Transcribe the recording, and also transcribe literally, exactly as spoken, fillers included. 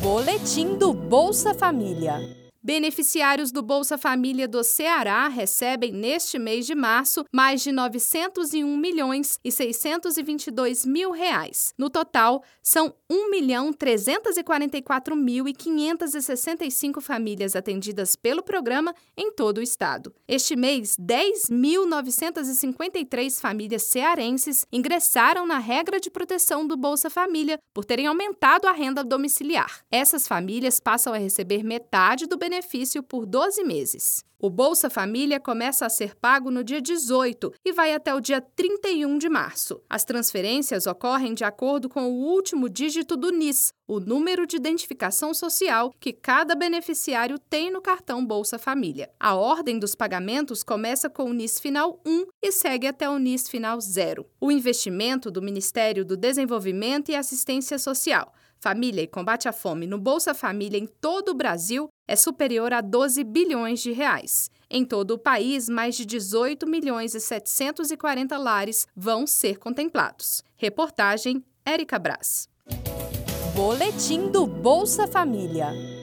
Boletim do Bolsa Família. Beneficiários do Bolsa Família do Ceará recebem, neste mês de março, mais de novecentos e um milhões e seiscentos e vinte e dois mil reais. No total, são um milhão trezentos e quarenta e quatro mil e quinhentas e sessenta e cinco famílias atendidas pelo programa em todo o estado. Este mês, dez mil novecentas e cinquenta e três famílias cearenses ingressaram na regra de proteção do Bolsa Família por terem aumentado a renda domiciliar. Essas famílias passam a receber metade do benefício benefício por doze meses. O Bolsa Família começa a ser pago no dia dezoito e vai até o dia trinta e um de março. As transferências ocorrem de acordo com o último dígito do N I S, o número de identificação social que cada beneficiário tem no cartão Bolsa Família. A ordem dos pagamentos começa com o N I S final um e segue até o N I S final zero. O investimento do Ministério do Desenvolvimento e Assistência Social, Família e Combate à Fome no Bolsa Família em todo o Brasil é superior a doze bilhões de reais. Em todo o país, mais de dezoito milhões e setecentos e quarenta lares vão ser contemplados. Reportagem Érica Braz. Boletim do Bolsa Família.